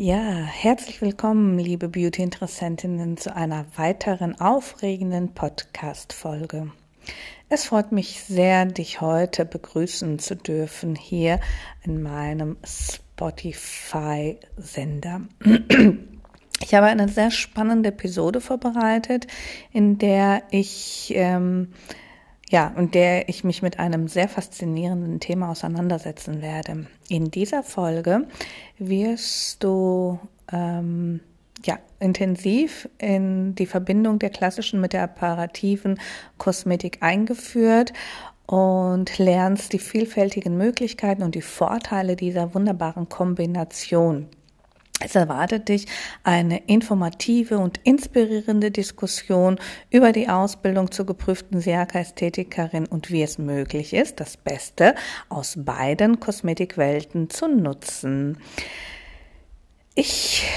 Ja, herzlich willkommen, liebe Beauty-Interessentinnen, zu einer weiteren aufregenden Podcast-Folge. Es freut mich sehr, dich heute begrüßen zu dürfen hier in meinem Spotify-Sender. Ich habe eine sehr spannende Episode vorbereitet, in der ich mich mit einem sehr faszinierenden Thema auseinandersetzen werde. In dieser Folge wirst du intensiv in die Verbindung der klassischen mit der apparativen Kosmetik eingeführt und lernst die vielfältigen Möglichkeiten und die Vorteile dieser wunderbaren Kombination. Es erwartet dich eine informative und inspirierende Diskussion über die Ausbildung zur geprüften Siaka-Ästhetikerin und wie es möglich ist, das Beste aus beiden Kosmetikwelten zu nutzen. Ich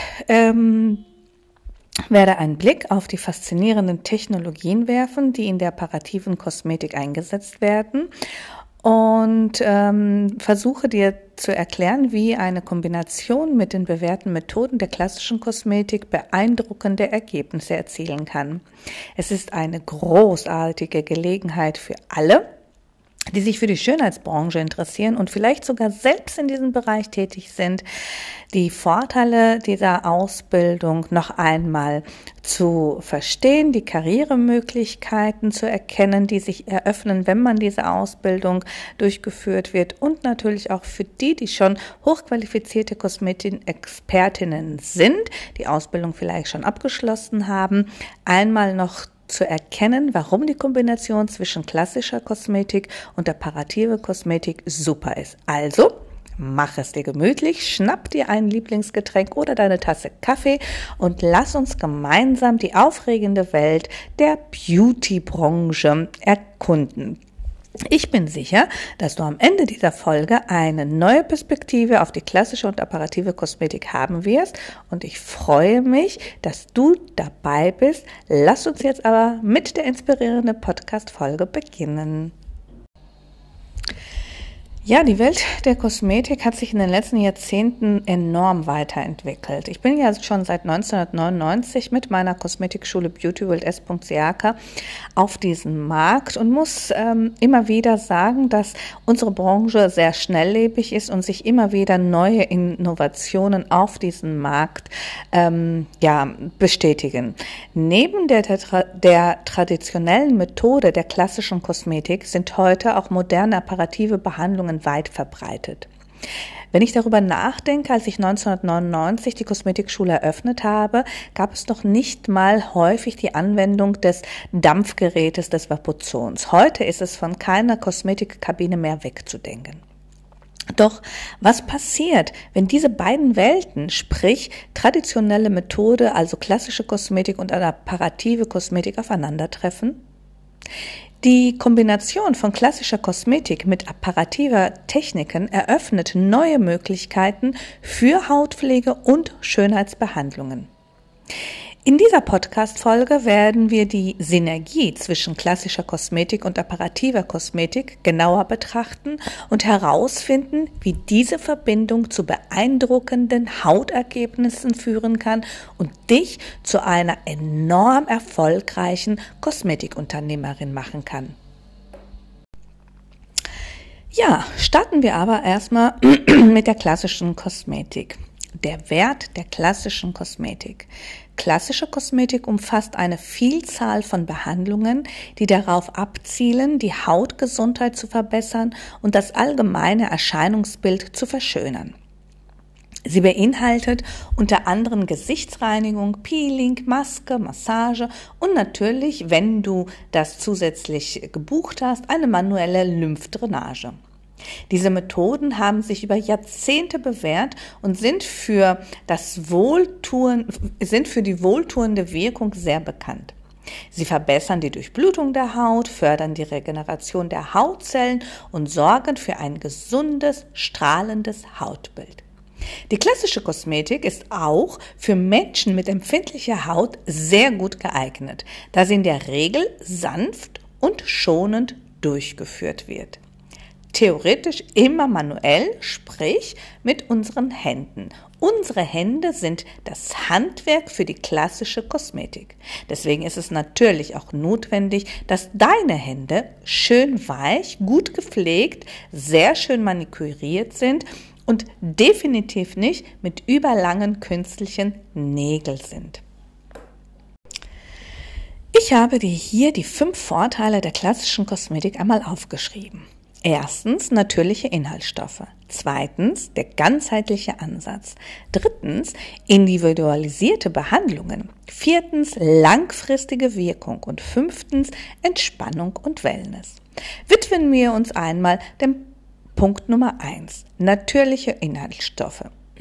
werde einen Blick auf die faszinierenden Technologien werfen, die in der apparativen Kosmetik eingesetzt werden, und versuche dir zu erklären, wie eine Kombination mit den bewährten Methoden der klassischen Kosmetik beeindruckende Ergebnisse erzielen kann. Es ist eine großartige Gelegenheit für alle, die sich für die Schönheitsbranche interessieren und vielleicht sogar selbst in diesem Bereich tätig sind, die Vorteile dieser Ausbildung noch einmal zu verstehen, die Karrieremöglichkeiten zu erkennen, die sich eröffnen, wenn man diese Ausbildung durchgeführt wird, und natürlich auch für die schon hochqualifizierte Kosmetik-Expertinnen sind, die Ausbildung vielleicht schon abgeschlossen haben, einmal noch zu erkennen, warum die Kombination zwischen klassischer Kosmetik und apparativer Kosmetik super ist. Also, mach es dir gemütlich, schnapp dir ein Lieblingsgetränk oder deine Tasse Kaffee und lass uns gemeinsam die aufregende Welt der Beauty-Branche erkunden. Ich bin sicher, dass du am Ende dieser Folge eine neue Perspektive auf die klassische und apparative Kosmetik haben wirst, und ich freue mich, dass du dabei bist. Lass uns jetzt aber mit der inspirierenden Podcast-Folge beginnen. Ja, die Welt der Kosmetik hat sich in den letzten Jahrzehnten enorm weiterentwickelt. Ich bin ja schon seit 1999 mit meiner Kosmetikschule Beauty World S.Siaka auf diesem Markt und muss immer wieder sagen, dass unsere Branche sehr schnelllebig ist und sich immer wieder neue Innovationen auf diesem Markt bestätigen. Neben der traditionellen Methode der klassischen Kosmetik sind heute auch moderne apparative Behandlungen weit verbreitet. Wenn ich darüber nachdenke, als ich 1999 die Kosmetikschule eröffnet habe, gab es noch nicht mal häufig die Anwendung des Dampfgerätes des Vapozons. Heute ist es von keiner Kosmetikkabine mehr wegzudenken. Doch was passiert, wenn diese beiden Welten, sprich traditionelle Methode, also klassische Kosmetik, und apparative Kosmetik aufeinandertreffen? Die Kombination von klassischer Kosmetik mit apparativer Techniken eröffnet neue Möglichkeiten für Hautpflege und Schönheitsbehandlungen. In dieser Podcast-Folge werden wir die Synergie zwischen klassischer Kosmetik und apparativer Kosmetik genauer betrachten und herausfinden, wie diese Verbindung zu beeindruckenden Hautergebnissen führen kann und dich zu einer enorm erfolgreichen Kosmetikunternehmerin machen kann. Ja, starten wir aber erstmal mit der klassischen Kosmetik. Der Wert der klassischen Kosmetik. Klassische Kosmetik umfasst eine Vielzahl von Behandlungen, die darauf abzielen, die Hautgesundheit zu verbessern und das allgemeine Erscheinungsbild zu verschönern. Sie beinhaltet unter anderem Gesichtsreinigung, Peeling, Maske, Massage und natürlich, wenn du das zusätzlich gebucht hast, eine manuelle Lymphdrainage. Diese Methoden haben sich über Jahrzehnte bewährt und sind für die wohltuende Wirkung sehr bekannt. Sie verbessern die Durchblutung der Haut, fördern die Regeneration der Hautzellen und sorgen für ein gesundes, strahlendes Hautbild. Die klassische Kosmetik ist auch für Menschen mit empfindlicher Haut sehr gut geeignet, da sie in der Regel sanft und schonend durchgeführt wird. Theoretisch immer manuell, sprich mit unseren Händen. Unsere Hände sind das Handwerk für die klassische Kosmetik. Deswegen ist es natürlich auch notwendig, dass deine Hände schön weich, gut gepflegt, sehr schön maniküriert sind und definitiv nicht mit überlangen künstlichen Nägeln sind. Ich habe dir hier die 5 Vorteile der klassischen Kosmetik einmal aufgeschrieben. Erstens, natürliche Inhaltsstoffe. Zweitens, der ganzheitliche Ansatz. Drittens, individualisierte Behandlungen. Viertens, langfristige Wirkung. Und fünftens, Entspannung und Wellness. Widmen wir uns einmal dem Punkt Nummer 1, natürliche Inhaltsstoffe.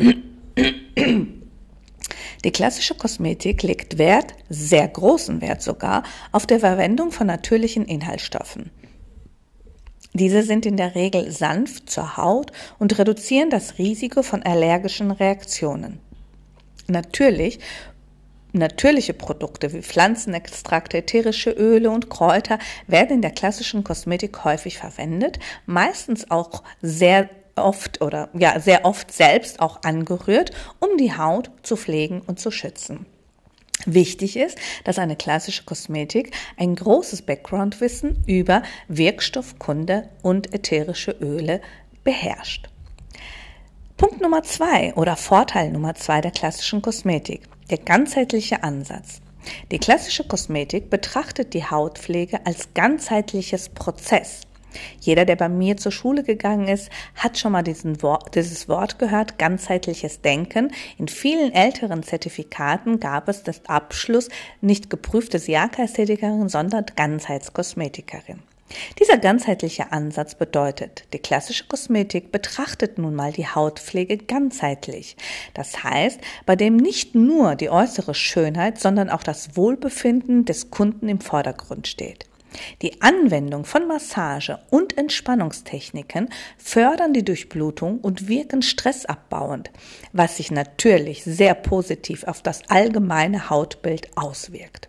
Die klassische Kosmetik legt Wert, sehr großen Wert sogar, auf die Verwendung von natürlichen Inhaltsstoffen. Diese sind in der Regel sanft zur Haut und reduzieren das Risiko von allergischen Reaktionen. Natürliche Produkte wie Pflanzenextrakte, ätherische Öle und Kräuter werden in der klassischen Kosmetik häufig verwendet, meistens auch sehr oft selbst auch angerührt, um die Haut zu pflegen und zu schützen. Wichtig ist, dass eine klassische Kosmetik ein großes Background-Wissen über Wirkstoffkunde und ätherische Öle beherrscht. Punkt Nummer 2 oder Vorteil Nummer 2 der klassischen Kosmetik, der ganzheitliche Ansatz. Die klassische Kosmetik betrachtet die Hautpflege als ganzheitliches Prozess. Jeder, der bei mir zur Schule gegangen ist, hat schon mal dieses Wort gehört, ganzheitliches Denken. In vielen älteren Zertifikaten gab es das Abschluss nicht geprüfte Siaka-Ästhetikerin, sondern Ganzheitskosmetikerin. Dieser ganzheitliche Ansatz bedeutet, die klassische Kosmetik betrachtet nun mal die Hautpflege ganzheitlich. Das heißt, bei dem nicht nur die äußere Schönheit, sondern auch das Wohlbefinden des Kunden im Vordergrund steht. Die Anwendung von Massage- und Entspannungstechniken fördern die Durchblutung und wirken stressabbauend, was sich natürlich sehr positiv auf das allgemeine Hautbild auswirkt.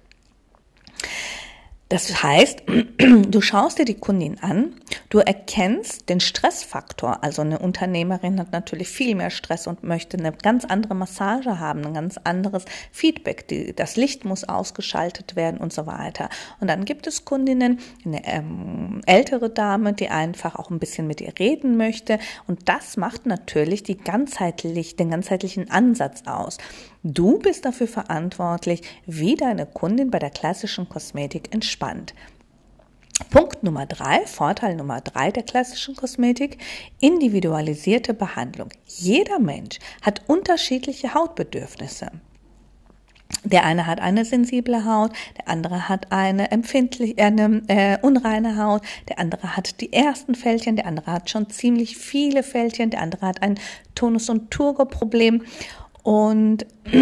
Das heißt, du schaust dir die Kundin an, du erkennst den Stressfaktor, also eine Unternehmerin hat natürlich viel mehr Stress und möchte eine ganz andere Massage haben, ein ganz anderes Feedback, das Licht muss ausgeschaltet werden und so weiter. Und dann gibt es Kundinnen, eine ältere Dame, die einfach auch ein bisschen mit ihr reden möchte und das macht natürlich den ganzheitlichen Ansatz aus. Du bist dafür verantwortlich, wie deine Kundin bei der klassischen Kosmetik entspannt. Punkt Nummer 3, Vorteil Nummer 3 der klassischen Kosmetik, individualisierte Behandlung. Jeder Mensch hat unterschiedliche Hautbedürfnisse. Der eine hat eine sensible Haut, der andere hat eine unreine Haut, der andere hat die ersten Fältchen, der andere hat schon ziemlich viele Fältchen, der andere hat ein Tonus- und Turgor-Problem. Und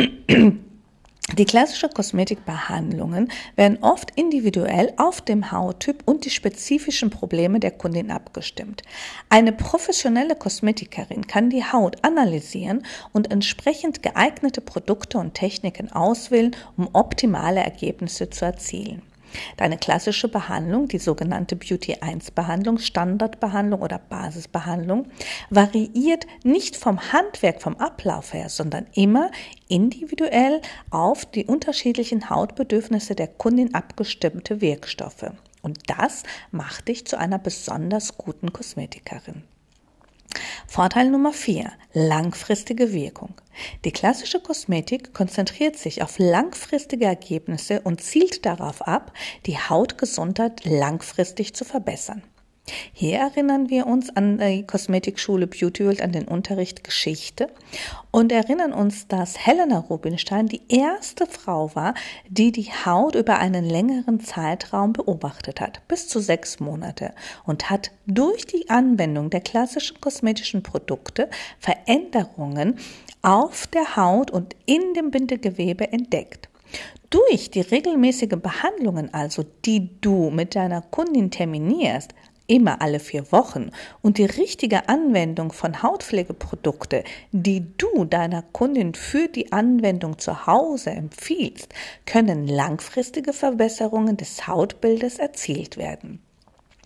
die klassische Kosmetikbehandlungen werden oft individuell auf dem Hauttyp und die spezifischen Probleme der Kundin abgestimmt. Eine professionelle Kosmetikerin kann die Haut analysieren und entsprechend geeignete Produkte und Techniken auswählen, um optimale Ergebnisse zu erzielen. Deine klassische Behandlung, die sogenannte Beauty-1-Behandlung, Standardbehandlung oder Basisbehandlung, variiert nicht vom Handwerk, vom Ablauf her, sondern immer individuell auf die unterschiedlichen Hautbedürfnisse der Kundin abgestimmte Wirkstoffe. Und das macht dich zu einer besonders guten Kosmetikerin. Vorteil Nummer 4, langfristige Wirkung. Die klassische Kosmetik konzentriert sich auf langfristige Ergebnisse und zielt darauf ab, die Hautgesundheit langfristig zu verbessern. Hier erinnern wir uns an die Kosmetikschule Beauty World, an den Unterricht Geschichte und erinnern uns, dass Helena Rubinstein die erste Frau war, die die Haut über einen längeren Zeitraum beobachtet hat, bis zu 6 Monate, und hat durch die Anwendung der klassischen kosmetischen Produkte Veränderungen auf der Haut und in dem Bindegewebe entdeckt. Durch die regelmäßigen Behandlungen also, die du mit deiner Kundin terminierst, immer alle 4 Wochen, und die richtige Anwendung von Hautpflegeprodukte, die du deiner Kundin für die Anwendung zu Hause empfiehlst, können langfristige Verbesserungen des Hautbildes erzielt werden.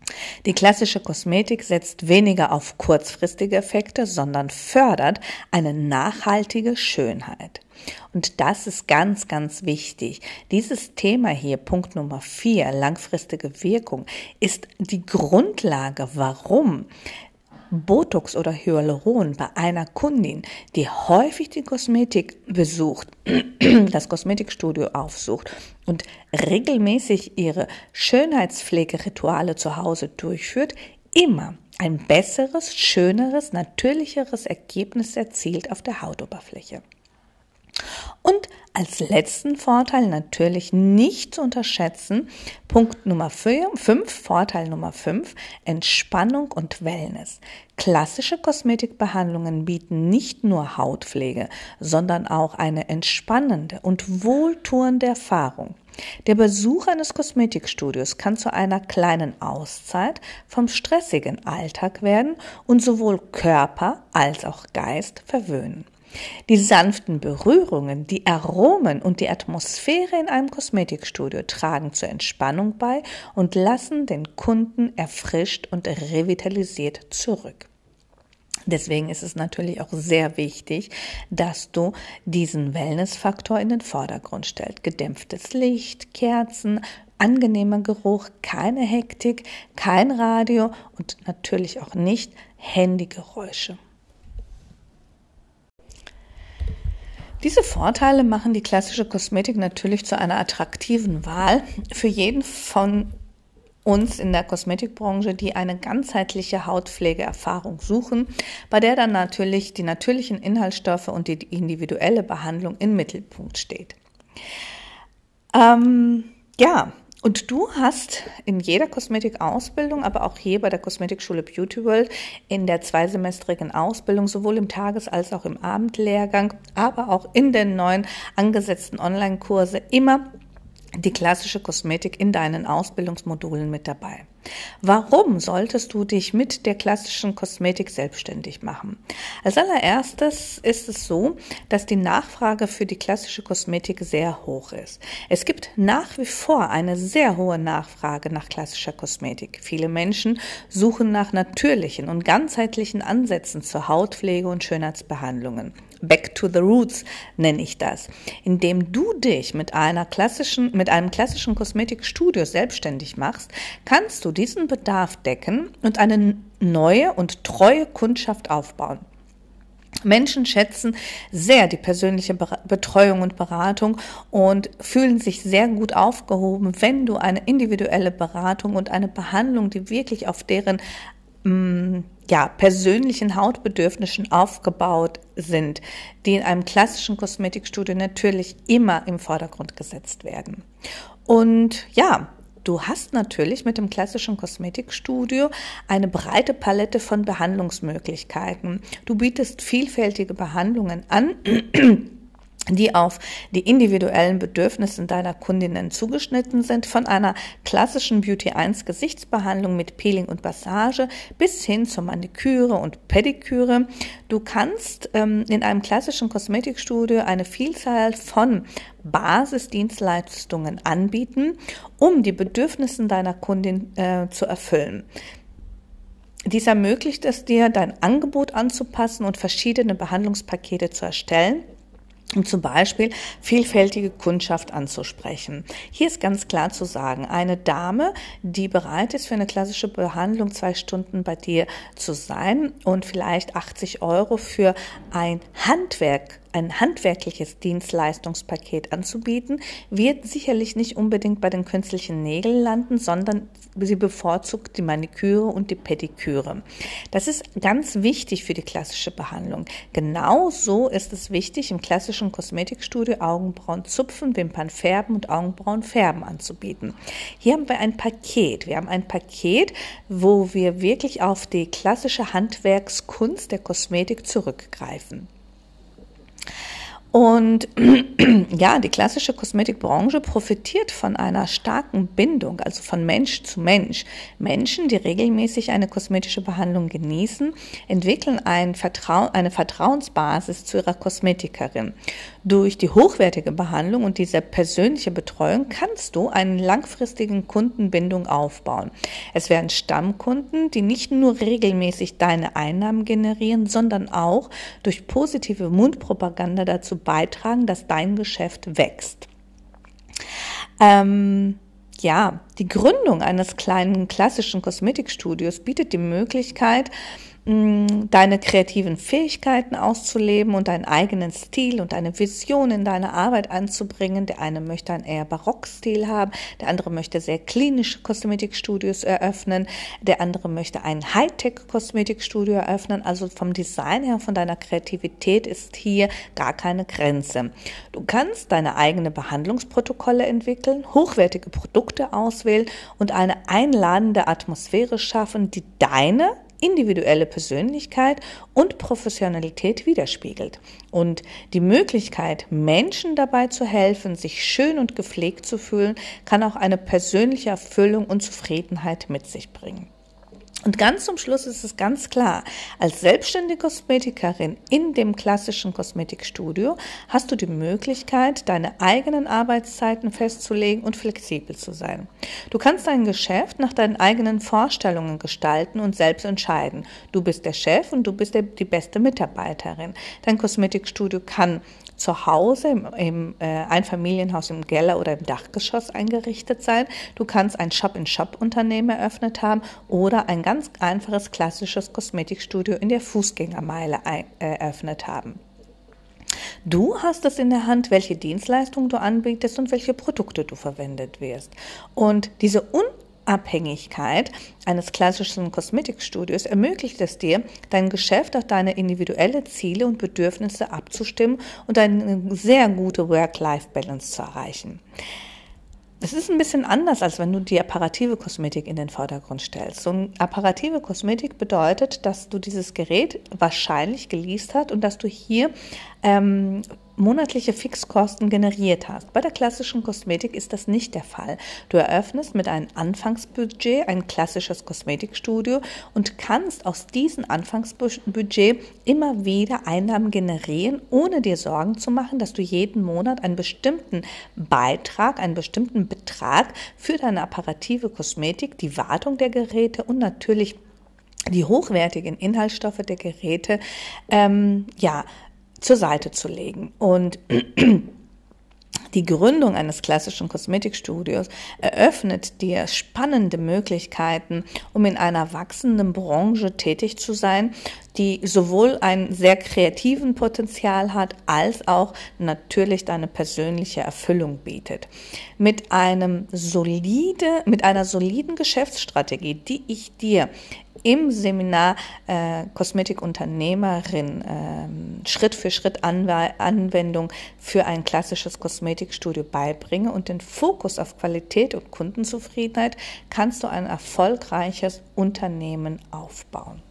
Die klassische Kosmetik setzt weniger auf kurzfristige Effekte, sondern fördert eine nachhaltige Schönheit. Und das ist ganz, ganz wichtig. Dieses Thema hier, Punkt Nummer 4, langfristige Wirkung, ist die Grundlage, warum Botox oder Hyaluron bei einer Kundin, die häufig die Kosmetik besucht, das Kosmetikstudio aufsucht und regelmäßig ihre Schönheitspflegerituale zu Hause durchführt, immer ein besseres, schöneres, natürlicheres Ergebnis erzielt auf der Hautoberfläche. Und als letzten Vorteil natürlich nicht zu unterschätzen, Punkt Nummer 5, Vorteil Nummer 5, Entspannung und Wellness. Klassische Kosmetikbehandlungen bieten nicht nur Hautpflege, sondern auch eine entspannende und wohltuende Erfahrung. Der Besuch eines Kosmetikstudios kann zu einer kleinen Auszeit vom stressigen Alltag werden und sowohl Körper als auch Geist verwöhnen. Die sanften Berührungen, die Aromen und die Atmosphäre in einem Kosmetikstudio tragen zur Entspannung bei und lassen den Kunden erfrischt und revitalisiert zurück. Deswegen ist es natürlich auch sehr wichtig, dass du diesen Wellnessfaktor in den Vordergrund stellst. Gedämpftes Licht, Kerzen, angenehmer Geruch, keine Hektik, kein Radio und natürlich auch nicht Handygeräusche. Diese Vorteile machen die klassische Kosmetik natürlich zu einer attraktiven Wahl für jeden von uns in der Kosmetikbranche, die eine ganzheitliche Hautpflegeerfahrung suchen, bei der dann natürlich die natürlichen Inhaltsstoffe und die individuelle Behandlung im Mittelpunkt steht. Und du hast in jeder Kosmetikausbildung, aber auch hier bei der Kosmetikschule Beauty World in der zweisemestrigen Ausbildung, sowohl im Tages- als auch im Abendlehrgang, aber auch in den neuen angesetzten Online-Kurse immer die klassische Kosmetik in deinen Ausbildungsmodulen mit dabei. Warum solltest du dich mit der klassischen Kosmetik selbstständig machen? Als allererstes ist es so, dass die Nachfrage für die klassische Kosmetik sehr hoch ist. Es gibt nach wie vor eine sehr hohe Nachfrage nach klassischer Kosmetik. Viele Menschen suchen nach natürlichen und ganzheitlichen Ansätzen zur Hautpflege und Schönheitsbehandlungen. Back to the roots nenne ich das. Indem du dich mit einem klassischen Kosmetikstudio selbstständig machst, kannst du diesen Bedarf decken und eine neue und treue Kundschaft aufbauen. Menschen schätzen sehr die persönliche Betreuung und Beratung und fühlen sich sehr gut aufgehoben, wenn du eine individuelle Beratung und eine Behandlung, die wirklich auf deren persönlichen Hautbedürfnissen aufgebaut sind, die in einem klassischen Kosmetikstudio natürlich immer im Vordergrund gesetzt werden. Und du hast natürlich mit dem klassischen Kosmetikstudio eine breite Palette von Behandlungsmöglichkeiten. Du bietest vielfältige Behandlungen an, die auf die individuellen Bedürfnisse deiner Kundinnen zugeschnitten sind, von einer klassischen Beauty 1 Gesichtsbehandlung mit Peeling und Massage bis hin zur Maniküre und Pediküre. Du kannst in einem klassischen Kosmetikstudio eine Vielzahl von Basisdienstleistungen anbieten, um die Bedürfnisse deiner Kundin zu erfüllen. Dies ermöglicht es dir, dein Angebot anzupassen und verschiedene Behandlungspakete zu erstellen, um zum Beispiel vielfältige Kundschaft anzusprechen. Hier ist ganz klar zu sagen, eine Dame, die bereit ist, für eine klassische Behandlung 2 Stunden bei dir zu sein und vielleicht 80 € für ein handwerkliches Dienstleistungspaket anzubieten, wird sicherlich nicht unbedingt bei den künstlichen Nägeln landen, sondern sie bevorzugt die Maniküre und die Pediküre. Das ist ganz wichtig für die klassische Behandlung. Genauso ist es wichtig, im klassischen Kosmetikstudio Augenbrauen zupfen, Wimpern färben und Augenbrauen färben anzubieten. Hier haben wir ein Paket. Wir haben ein Paket, wo wir wirklich auf die klassische Handwerkskunst der Kosmetik zurückgreifen. Und ja, die klassische Kosmetikbranche profitiert von einer starken Bindung, also von Mensch zu Mensch. Menschen, die regelmäßig eine kosmetische Behandlung genießen, entwickeln eine Vertrauensbasis zu ihrer Kosmetikerin. Durch die hochwertige Behandlung und diese persönliche Betreuung kannst du eine langfristige Kundenbindung aufbauen. Es werden Stammkunden, die nicht nur regelmäßig deine Einnahmen generieren, sondern auch durch positive Mundpropaganda dazu beitragen, dass dein Geschäft wächst. Die Gründung eines kleinen klassischen Kosmetikstudios bietet die Möglichkeit, deine kreativen Fähigkeiten auszuleben und deinen eigenen Stil und eine Vision in deine Arbeit anzubringen. Der eine möchte einen eher Barockstil haben, der andere möchte sehr klinische Kosmetikstudios eröffnen, der andere möchte ein Hightech-Kosmetikstudio eröffnen. Also vom Design her, von deiner Kreativität ist hier gar keine Grenze. Du kannst deine eigenen Behandlungsprotokolle entwickeln, hochwertige Produkte auswählen und eine einladende Atmosphäre schaffen, die deine individuelle Persönlichkeit und Professionalität widerspiegelt. Und die Möglichkeit, Menschen dabei zu helfen, sich schön und gepflegt zu fühlen, kann auch eine persönliche Erfüllung und Zufriedenheit mit sich bringen. Und ganz zum Schluss ist es ganz klar, als selbstständige Kosmetikerin in dem klassischen Kosmetikstudio hast du die Möglichkeit, deine eigenen Arbeitszeiten festzulegen und flexibel zu sein. Du kannst dein Geschäft nach deinen eigenen Vorstellungen gestalten und selbst entscheiden. Du bist der Chef und du bist die beste Mitarbeiterin. Dein Kosmetikstudio kann zu Hause im Einfamilienhaus im Keller oder im Dachgeschoss eingerichtet sein. Du kannst ein Shop-in-Shop-Unternehmen eröffnet haben oder ein ganz einfaches klassisches Kosmetikstudio in der Fußgängermeile eröffnet haben. Du hast es in der Hand, welche Dienstleistungen du anbietest und welche Produkte du verwendet wirst. Und diese Unabhängigkeit eines klassischen Kosmetikstudios ermöglicht es dir, dein Geschäft auf deine individuellen Ziele und Bedürfnisse abzustimmen und eine sehr gute Work-Life-Balance zu erreichen. Es ist ein bisschen anders, als wenn du die apparative Kosmetik in den Vordergrund stellst. So eine apparative Kosmetik bedeutet, dass du dieses Gerät wahrscheinlich geleast hast und dass du hier monatliche Fixkosten generiert hast. Bei der klassischen Kosmetik ist das nicht der Fall. Du eröffnest mit einem Anfangsbudget ein klassisches Kosmetikstudio und kannst aus diesem Anfangsbudget immer wieder Einnahmen generieren, ohne dir Sorgen zu machen, dass du jeden Monat einen bestimmten Beitrag, einen bestimmten Betrag für deine apparative Kosmetik, die Wartung der Geräte und natürlich die hochwertigen Inhaltsstoffe der Geräte zur Seite zu legen. Und die Gründung eines klassischen Kosmetikstudios eröffnet dir spannende Möglichkeiten, um in einer wachsenden Branche tätig zu sein, die sowohl einen sehr kreativen Potenzial hat, als auch natürlich deine persönliche Erfüllung bietet. Mit einer soliden Geschäftsstrategie, die ich dir im Seminar Kosmetikunternehmerin Schritt für Schritt Anwendung für ein klassisches Kosmetikstudio beibringe und den Fokus auf Qualität und Kundenzufriedenheit, kannst du ein erfolgreiches Unternehmen aufbauen.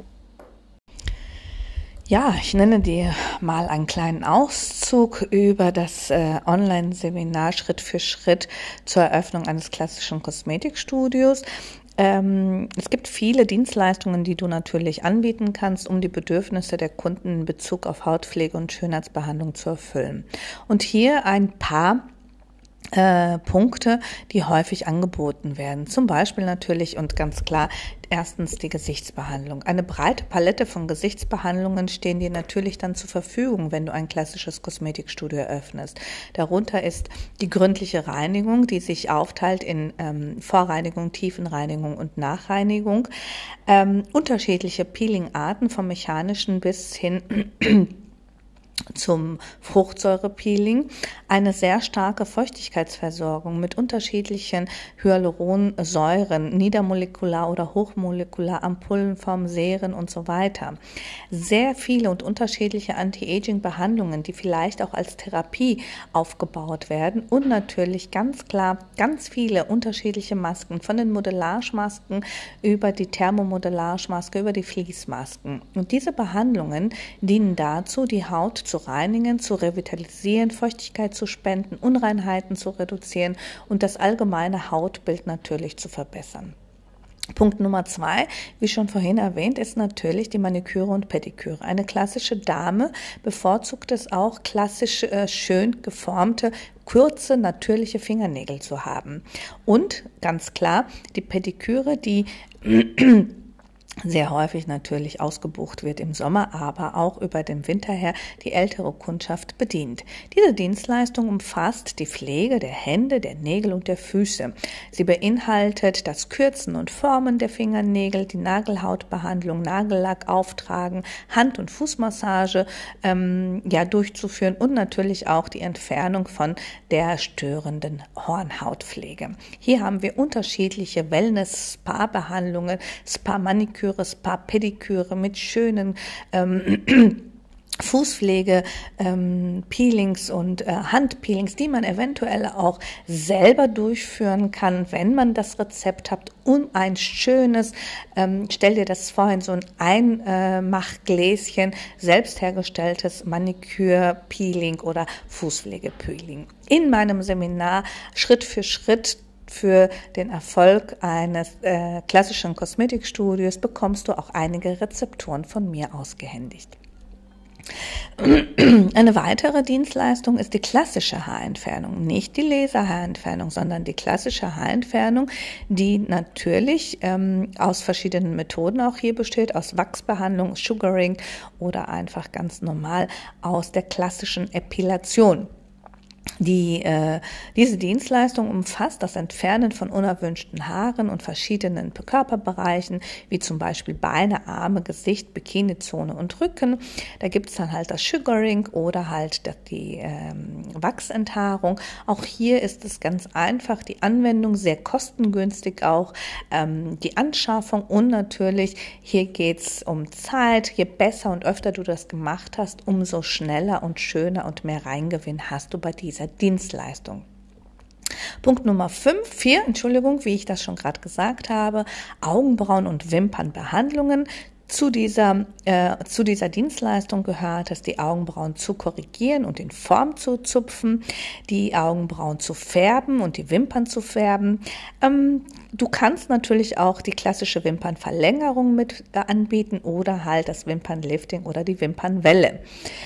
Ja, ich nenne dir mal einen kleinen Auszug über das Online-Seminar Schritt für Schritt zur Eröffnung eines klassischen Kosmetikstudios. Es gibt viele Dienstleistungen, die du natürlich anbieten kannst, um die Bedürfnisse der Kunden in Bezug auf Hautpflege und Schönheitsbehandlung zu erfüllen. Und hier ein paar Punkte, die häufig angeboten werden. Zum Beispiel natürlich und ganz klar erstens die Gesichtsbehandlung. Eine breite Palette von Gesichtsbehandlungen stehen dir natürlich dann zur Verfügung, wenn du ein klassisches Kosmetikstudio eröffnest. Darunter ist die gründliche Reinigung, die sich aufteilt in Vorreinigung, Tiefenreinigung und Nachreinigung. Unterschiedliche Peelingarten vom mechanischen bis hin zum Fruchtsäurepeeling, eine sehr starke Feuchtigkeitsversorgung mit unterschiedlichen Hyaluronsäuren, niedermolekular oder hochmolekular, Ampullenform, Serien und so weiter. Sehr viele und unterschiedliche Anti-Aging-Behandlungen, die vielleicht auch als Therapie aufgebaut werden und natürlich ganz klar ganz viele unterschiedliche Masken, von den Modellagemasken über die Thermomodellagemaske, über die Fließmasken. Und diese Behandlungen dienen dazu, die Haut zu zu reinigen, zu revitalisieren, Feuchtigkeit zu spenden, Unreinheiten zu reduzieren und das allgemeine Hautbild natürlich zu verbessern. Punkt Nummer 2, wie schon vorhin erwähnt, ist natürlich die Maniküre und Pediküre. Eine klassische Dame bevorzugt es auch, klassisch schön geformte, kurze, natürliche Fingernägel zu haben. Und ganz klar, die Pediküre, die sehr häufig natürlich ausgebucht wird im Sommer, aber auch über den Winter her die ältere Kundschaft bedient. Diese Dienstleistung umfasst die Pflege der Hände, der Nägel und der Füße. Sie beinhaltet das Kürzen und Formen der Fingernägel, die Nagelhautbehandlung, Nagellack auftragen, Hand- und Fußmassage durchzuführen und natürlich auch die Entfernung von der störenden Hornhautpflege. Hier haben wir unterschiedliche Wellness-Spa-Behandlungen, Spa-Maniküre, Spa-Pediküre mit schönen Fußpflege, Peelings und Handpeelings, die man eventuell auch selber durchführen kann, wenn man das Rezept hat, um ein schönes, stell dir das vor, in so ein Einmachgläschen, selbst hergestelltes Maniküre-Peeling oder Fußpflege-Peeling. In meinem Seminar Schritt für Schritt für den Erfolg eines klassischen Kosmetikstudios bekommst du auch einige Rezepturen von mir ausgehändigt. Eine weitere Dienstleistung ist die klassische Haarentfernung, nicht die Laserhaarentfernung, sondern die klassische Haarentfernung, die natürlich aus verschiedenen Methoden auch hier besteht, aus Wachsbehandlung, Sugaring oder einfach ganz normal aus der klassischen Epilation. Diese Dienstleistung umfasst das Entfernen von unerwünschten Haaren und verschiedenen Körperbereichen, wie zum Beispiel Beine, Arme, Gesicht, Bikinizone und Rücken. Da gibt es dann halt das Sugaring oder halt die Wachsenthaarung. Auch hier ist es ganz einfach, die Anwendung sehr kostengünstig auch, die Anschaffung und natürlich hier geht es um Zeit. Je besser und öfter du das gemacht hast, umso schneller und schöner und mehr Reingewinn hast du bei dieser Dienstleistung. Punkt Nummer 4, wie ich das schon gerade gesagt habe, Augenbrauen- und Wimpernbehandlungen. Zu dieser Dienstleistung gehört es, die Augenbrauen zu korrigieren und in Form zu zupfen, die Augenbrauen zu färben und die Wimpern zu färben. Du kannst natürlich auch die klassische Wimpernverlängerung mit anbieten oder halt das Wimpernlifting oder die Wimpernwelle.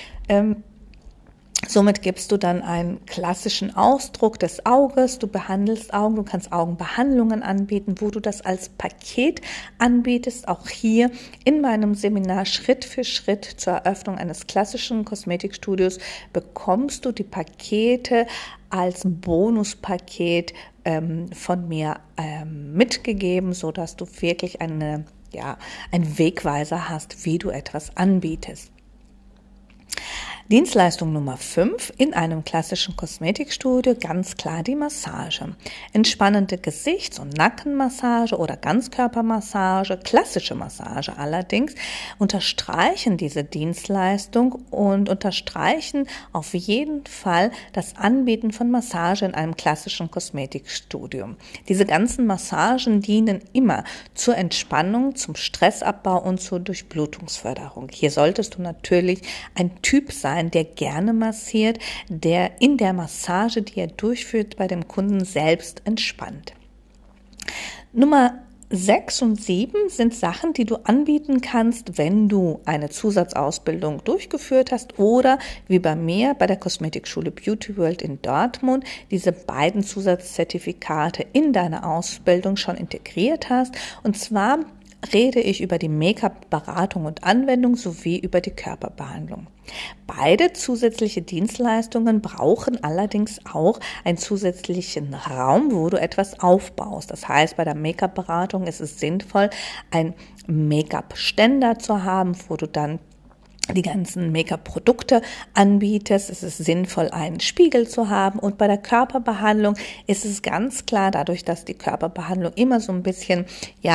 Somit gibst du dann einen klassischen Ausdruck des Auges, du behandelst Augen, du kannst Augenbehandlungen anbieten, wo du das als Paket anbietest. Auch hier in meinem Seminar Schritt für Schritt zur Eröffnung eines klassischen Kosmetikstudios bekommst du die Pakete als Bonuspaket von mir mitgegeben, sodass du wirklich einen Wegweiser hast, wie du etwas anbietest. Dienstleistung Nummer 5 in einem klassischen Kosmetikstudio, ganz klar die Massage. Entspannende Gesichts- und Nackenmassage oder Ganzkörpermassage, klassische Massage allerdings, unterstreichen diese Dienstleistung und unterstreichen auf jeden Fall das Anbieten von Massage in einem klassischen Kosmetikstudio. Diese ganzen Massagen dienen immer zur Entspannung, zum Stressabbau und zur Durchblutungsförderung. Hier solltest du natürlich ein Typ sein, der gerne massiert, der in der Massage, die er durchführt, bei dem Kunden selbst entspannt. Nummer 6 und 7 sind Sachen, die du anbieten kannst, wenn du eine Zusatzausbildung durchgeführt hast oder wie bei mir bei der Kosmetikschule Beauty World in Dortmund diese beiden Zusatzzertifikate in deine Ausbildung schon integriert hast. Und zwar rede ich über die Make-up-Beratung und Anwendung sowie über die Körperbehandlung. Beide zusätzliche Dienstleistungen brauchen allerdings auch einen zusätzlichen Raum, wo du etwas aufbaust. Das heißt, bei der Make-up-Beratung ist es sinnvoll, einen Make-up-Ständer zu haben, wo du dann die ganzen Make-up-Produkte anbietest. Es ist sinnvoll, einen Spiegel zu haben. Und bei der Körperbehandlung ist es ganz klar, dadurch, dass die Körperbehandlung immer so ein bisschen,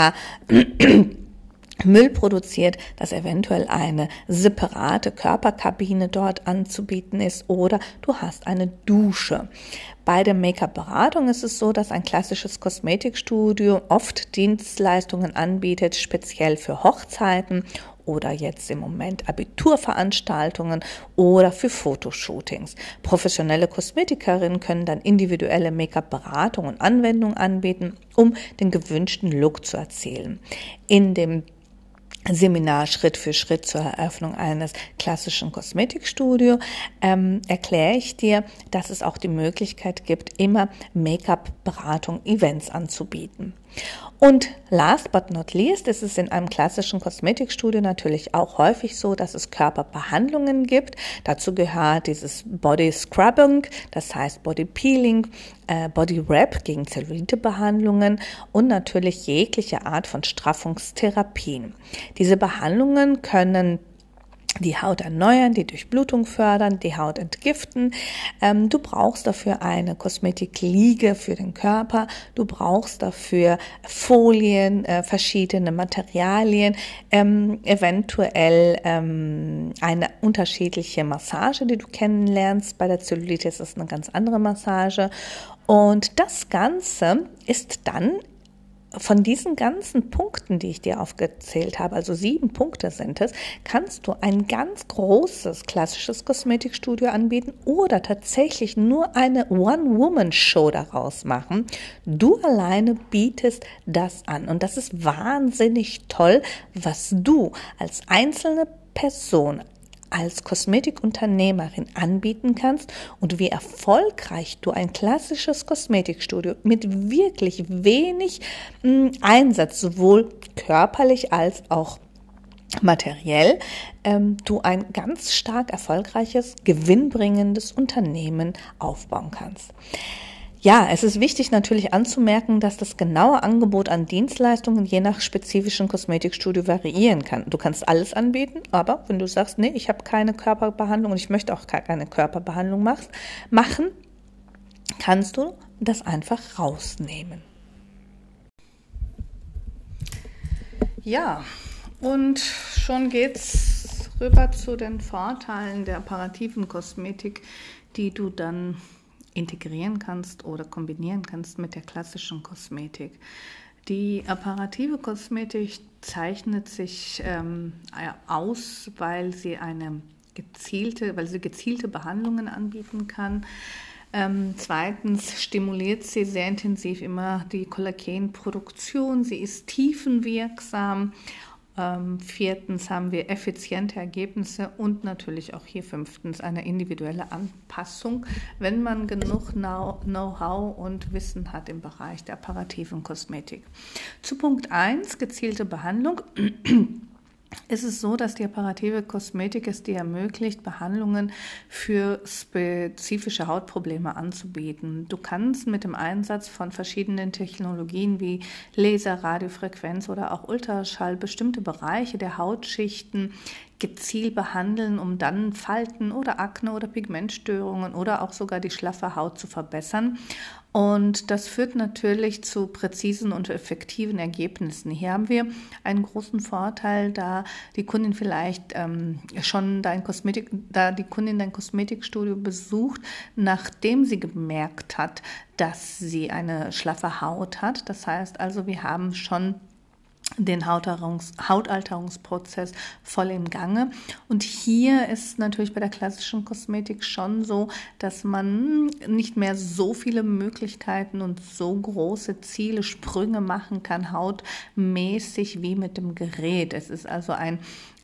Müll produziert, dass eventuell eine separate Körperkabine dort anzubieten ist oder du hast eine Dusche. Bei der Make-up-Beratung ist es so, dass ein klassisches Kosmetikstudio oft Dienstleistungen anbietet, speziell für Hochzeiten oder jetzt im Moment Abiturveranstaltungen oder für Fotoshootings. Professionelle Kosmetikerinnen können dann individuelle Make-up-Beratung und Anwendung anbieten, um den gewünschten Look zu erzielen. In dem Seminar Schritt für Schritt zur Eröffnung eines klassischen Kosmetikstudios erkläre ich dir, dass es auch die Möglichkeit gibt, immer Make-up-Beratung, Events anzubieten. Und last but not least ist es in einem klassischen Kosmetikstudio natürlich auch häufig so, dass es Körperbehandlungen gibt. Dazu gehört dieses Body Scrubbing, das heißt Body Peeling, Body Wrap gegen Zellulite-Behandlungen und natürlich jegliche Art von Straffungstherapien. Diese Behandlungen können die Haut erneuern, die Durchblutung fördern, die Haut entgiften. Du brauchst dafür eine Kosmetikliege für den Körper. Du brauchst dafür Folien, verschiedene Materialien, eventuell eine unterschiedliche Massage, die du kennenlernst. Bei der Zellulite ist es eine ganz andere Massage. Und das Ganze ist dann von diesen ganzen Punkten, die ich dir aufgezählt habe, also 7 Punkte sind es, kannst du ein ganz großes klassisches Kosmetikstudio anbieten oder tatsächlich nur eine One-Woman-Show daraus machen. Du alleine bietest das an und das ist wahnsinnig toll, was du als einzelne Person als Kosmetikunternehmerin anbieten kannst und wie erfolgreich du ein klassisches Kosmetikstudio mit wirklich wenig Einsatz, sowohl körperlich als auch materiell, du ein ganz stark erfolgreiches, gewinnbringendes Unternehmen aufbauen kannst. Ja, es ist wichtig natürlich anzumerken, dass das genaue Angebot an Dienstleistungen je nach spezifischen Kosmetikstudio variieren kann. Du kannst alles anbieten, aber wenn du sagst, nee, ich habe keine Körperbehandlung und ich möchte auch keine Körperbehandlung machen, kannst du das einfach rausnehmen. Ja, und schon geht's rüber zu den Vorteilen der apparativen Kosmetik, die du dann integrieren kannst oder kombinieren kannst mit der klassischen Kosmetik. Die apparative Kosmetik zeichnet sich aus, weil sie gezielte Behandlungen anbieten kann. Zweitens stimuliert sie sehr intensiv immer die Kollagenproduktion. Sie ist tiefenwirksam. Viertens haben wir effiziente Ergebnisse und natürlich auch hier fünftens eine individuelle Anpassung, wenn man genug Know-how und Wissen hat im Bereich der apparativen Kosmetik. Zu Punkt 1, gezielte Behandlung. Ist es so, dass die apparative Kosmetik es dir ermöglicht, Behandlungen für spezifische Hautprobleme anzubieten. Du kannst mit dem Einsatz von verschiedenen Technologien wie Laser, Radiofrequenz oder auch Ultraschall bestimmte Bereiche der Hautschichten gezielt behandeln, um dann Falten oder Akne oder Pigmentstörungen oder auch sogar die schlaffe Haut zu verbessern. Und das führt natürlich zu präzisen und effektiven Ergebnissen. Hier haben wir einen großen Vorteil, da die Kundin vielleicht schon dein Kosmetikstudio besucht, nachdem sie gemerkt hat, dass sie eine schlaffe Haut hat. Das heißt also, wir haben schon den Hautalterungsprozess voll im Gange. Und hier ist natürlich bei der klassischen Kosmetik schon so, dass man nicht mehr so viele Möglichkeiten und so große Ziele, Sprünge machen kann, hautmäßig wie mit dem Gerät. Es ist also ein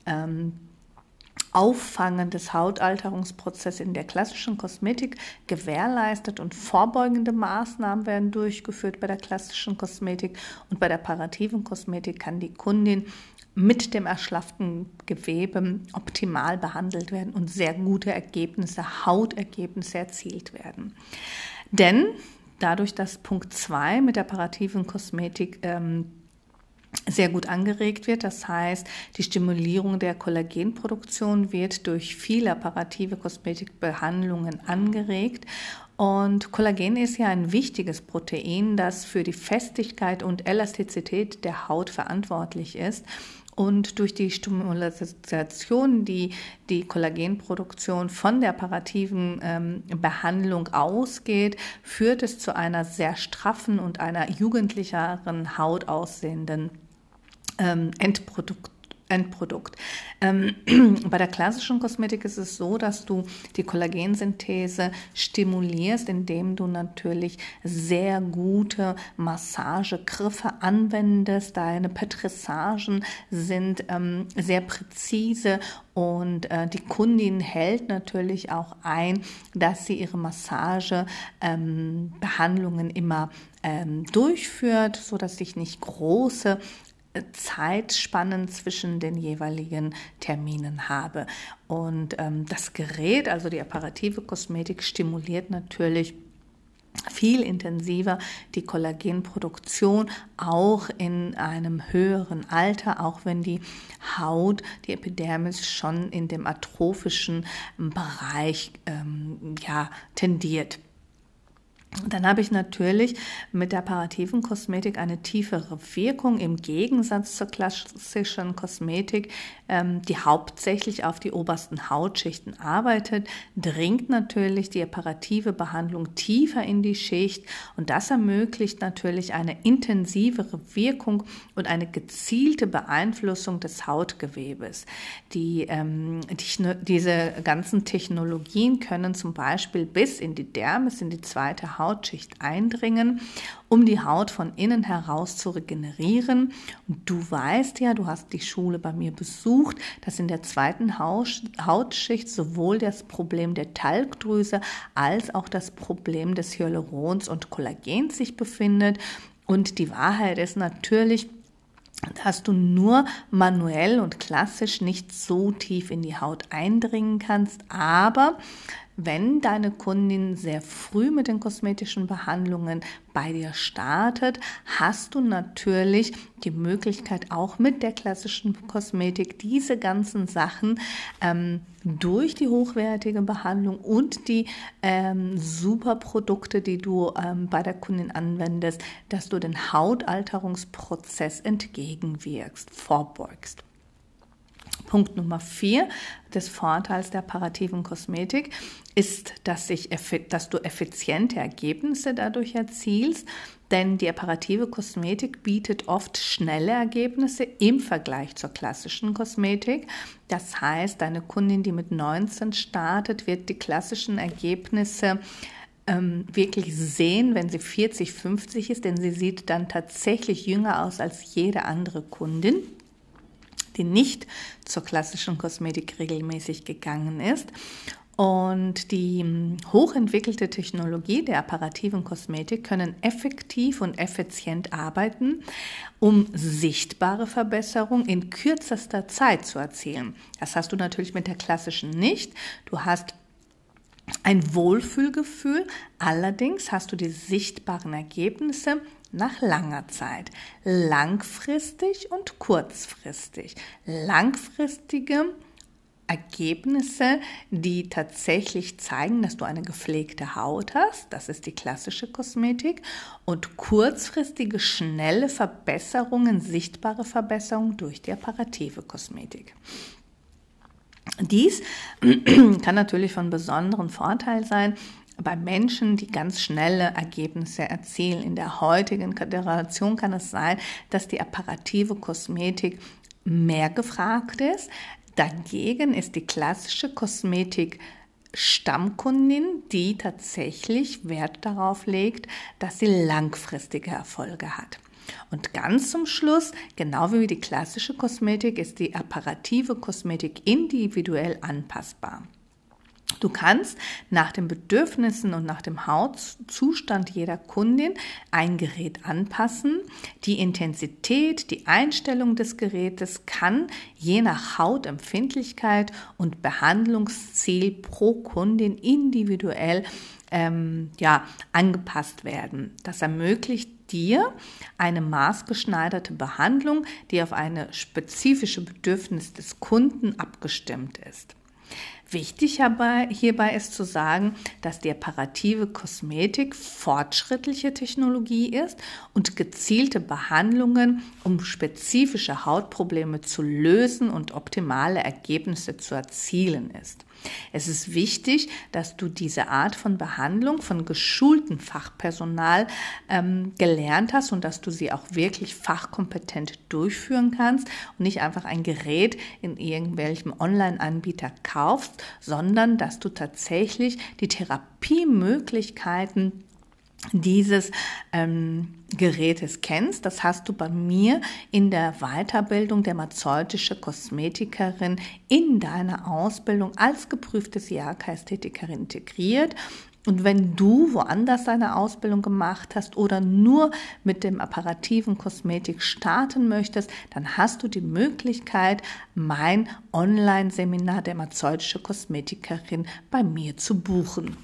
Auffangen des Hautalterungsprozesses in der klassischen Kosmetik gewährleistet und vorbeugende Maßnahmen werden durchgeführt bei der klassischen Kosmetik und bei der apparativen Kosmetik kann die Kundin mit dem erschlafften Gewebe optimal behandelt werden und sehr gute Ergebnisse, Hautergebnisse erzielt werden. Denn dadurch, dass Punkt 2 mit der apparativen Kosmetik sehr gut angeregt wird. Das heißt, die Stimulierung der Kollagenproduktion wird durch viele apparative Kosmetikbehandlungen angeregt. Und Kollagen ist ja ein wichtiges Protein, das für die Festigkeit und Elastizität der Haut verantwortlich ist. Und durch die Stimulation, die die Kollagenproduktion von der apparativen Behandlung ausgeht, führt es zu einer sehr straffen und einer jugendlicheren Haut aussehenden Endprodukt. Bei der klassischen Kosmetik ist es so, dass du die Kollagensynthese stimulierst, indem du natürlich sehr gute Massagegriffe anwendest. Deine Petrissagen sind sehr präzise und die Kundin hält natürlich auch ein, dass sie ihre Massagebehandlungen immer durchführt, sodass sich nicht große Zeitspannen zwischen den jeweiligen Terminen habe. Und das Gerät, also die apparative Kosmetik, stimuliert natürlich viel intensiver die Kollagenproduktion, auch in einem höheren Alter, auch wenn die Haut, die Epidermis, schon in dem atrophischen Bereich tendiert. Dann habe ich natürlich mit der apparativen Kosmetik eine tiefere Wirkung im Gegensatz zur klassischen Kosmetik, die hauptsächlich auf die obersten Hautschichten arbeitet, dringt natürlich die apparative Behandlung tiefer in die Schicht und das ermöglicht natürlich eine intensivere Wirkung und eine gezielte Beeinflussung des Hautgewebes. Diese ganzen Technologien können zum Beispiel bis in die Dermis, in die zweite Hautschicht eindringen, um die Haut von innen heraus zu regenerieren. Und du weißt ja, du hast die Schule bei mir besucht, dass in der zweiten Hautschicht sowohl das Problem der Talgdrüse als auch das Problem des Hyalurons und Kollagens sich befindet. Und die Wahrheit ist natürlich, dass du nur manuell und klassisch nicht so tief in die Haut eindringen kannst, aber wenn deine Kundin sehr früh mit den kosmetischen Behandlungen bei dir startet, hast du natürlich die Möglichkeit, auch mit der klassischen Kosmetik diese ganzen Sachen durch die hochwertige Behandlung und die super Produkte, die du bei der Kundin anwendest, dass du den Hautalterungsprozess entgegenwirkst, vorbeugst. Punkt Nummer 4 des Vorteils der apparativen Kosmetik ist, dass du effiziente Ergebnisse dadurch erzielst, denn die apparative Kosmetik bietet oft schnelle Ergebnisse im Vergleich zur klassischen Kosmetik. Das heißt, deine Kundin, die mit 19 startet, wird die klassischen Ergebnisse wirklich sehen, wenn sie 40, 50 ist, denn sie sieht dann tatsächlich jünger aus als jede andere Kundin, die nicht zur klassischen Kosmetik regelmäßig gegangen ist. Und die hochentwickelte Technologie der apparativen Kosmetik können effektiv und effizient arbeiten, um sichtbare Verbesserungen in kürzester Zeit zu erzielen. Das hast du natürlich mit der klassischen nicht. Du hast ein Wohlfühlgefühl, allerdings hast du die sichtbaren Ergebnisse nach langer Zeit, langfristig und kurzfristig. Langfristige Ergebnisse, die tatsächlich zeigen, dass du eine gepflegte Haut hast, das ist die klassische Kosmetik, und kurzfristige, schnelle Verbesserungen, sichtbare Verbesserungen durch die apparative Kosmetik. Dies kann natürlich von besonderem Vorteil sein bei Menschen, die ganz schnelle Ergebnisse erzielen. In der heutigen Generation kann es sein, dass die apparative Kosmetik mehr gefragt ist. Dagegen ist die klassische Kosmetik Stammkundin, die tatsächlich Wert darauf legt, dass sie langfristige Erfolge hat. Und ganz zum Schluss, genau wie die klassische Kosmetik, ist die apparative Kosmetik individuell anpassbar. Du kannst nach den Bedürfnissen und nach dem Hautzustand jeder Kundin ein Gerät anpassen. Die Intensität, die Einstellung des Gerätes kann je nach Hautempfindlichkeit und Behandlungsziel pro Kundin individuell angepasst werden. Das ermöglicht dir eine maßgeschneiderte Behandlung, die auf eine spezifische Bedürfnis des Kunden abgestimmt ist. Wichtig hierbei ist zu sagen, dass die apparative Kosmetik fortschrittliche Technologie ist und gezielte Behandlungen, um spezifische Hautprobleme zu lösen und optimale Ergebnisse zu erzielen ist. Es ist wichtig, dass du diese Art von Behandlung von geschultem Fachpersonal gelernt hast und dass du sie auch wirklich fachkompetent durchführen kannst und nicht einfach ein Gerät in irgendwelchem Online-Anbieter kaufst, sondern dass du tatsächlich die Therapiemöglichkeiten dieses Gerätes kennst. Das hast du bei mir in der Weiterbildung dermazeutische Kosmetikerin in deiner Ausbildung als geprüfte Siaka-Ästhetikerin integriert. Und wenn du woanders deine Ausbildung gemacht hast oder nur mit dem apparativen Kosmetik starten möchtest, dann hast du die Möglichkeit, mein Online-Seminar dermazeutische Kosmetikerin bei mir zu buchen.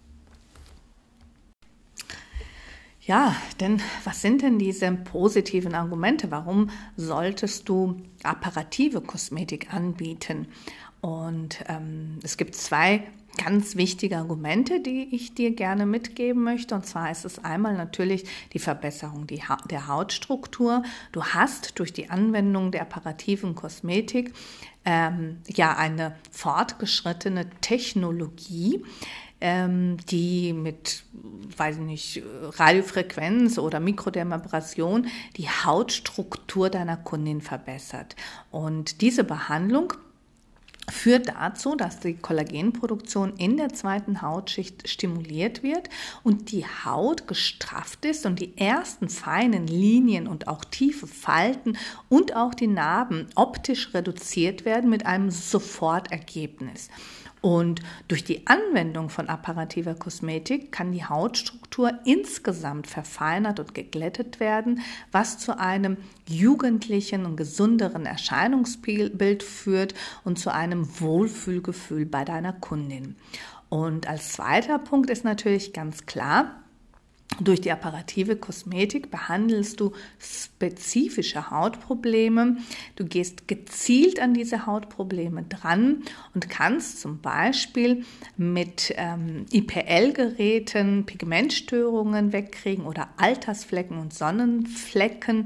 Ja, denn was sind denn diese positiven Argumente? Warum solltest du apparative Kosmetik anbieten? Und es gibt zwei ganz wichtige Argumente, die ich dir gerne mitgeben möchte. Und zwar ist es einmal natürlich die Verbesserung der Hautstruktur. Du hast durch die Anwendung der apparativen Kosmetik eine fortgeschrittene Technologie, die mit, Radiofrequenz oder Mikrodermabrasion die Hautstruktur deiner Kundin verbessert. Und diese Behandlung führt dazu, dass die Kollagenproduktion in der zweiten Hautschicht stimuliert wird und die Haut gestrafft ist und die ersten feinen Linien und auch tiefe Falten und auch die Narben optisch reduziert werden mit einem Sofortergebnis. Und durch die Anwendung von apparativer Kosmetik kann die Hautstruktur insgesamt verfeinert und geglättet werden, was zu einem jugendlichen und gesünderen Erscheinungsbild führt und zu einem Wohlfühlgefühl bei deiner Kundin. Und als zweiter Punkt ist natürlich ganz klar, durch die apparative Kosmetik behandelst du spezifische Hautprobleme. Du gehst gezielt an diese Hautprobleme dran und kannst zum Beispiel mit IPL-Geräten Pigmentstörungen wegkriegen oder Altersflecken und Sonnenflecken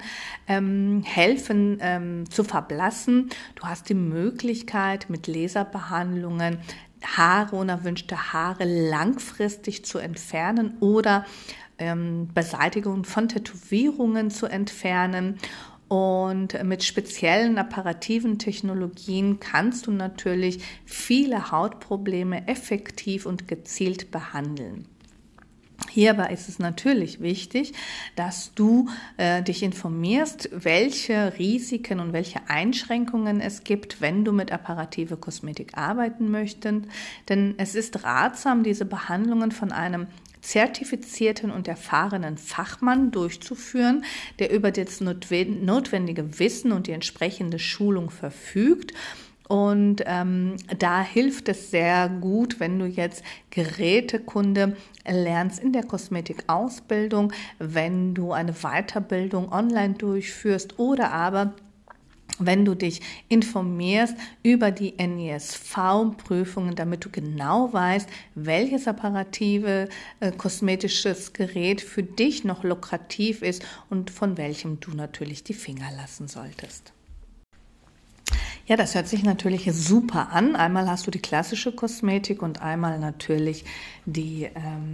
helfen zu verblassen. Du hast die Möglichkeit, mit Laserbehandlungen unerwünschte Haare langfristig zu entfernen oder Beseitigung von Tätowierungen zu entfernen. Und mit speziellen apparativen Technologien kannst du natürlich viele Hautprobleme effektiv und gezielt behandeln. Hierbei ist es natürlich wichtig, dass du dich informierst, welche Risiken und welche Einschränkungen es gibt, wenn du mit apparativer Kosmetik arbeiten möchtest. Denn es ist ratsam, diese Behandlungen von einem zertifizierten und erfahrenen Fachmann durchzuführen, der über das notwendige Wissen und die entsprechende Schulung verfügt. Und da hilft es sehr gut, wenn du jetzt Gerätekunde lernst in der Kosmetikausbildung, wenn du eine Weiterbildung online durchführst oder aber wenn du dich informierst über die NISV-Prüfungen, damit du genau weißt, welches apparative kosmetisches Gerät für dich noch lukrativ ist und von welchem du natürlich die Finger lassen solltest. Ja, das hört sich natürlich super an. Einmal hast du die klassische Kosmetik und einmal natürlich die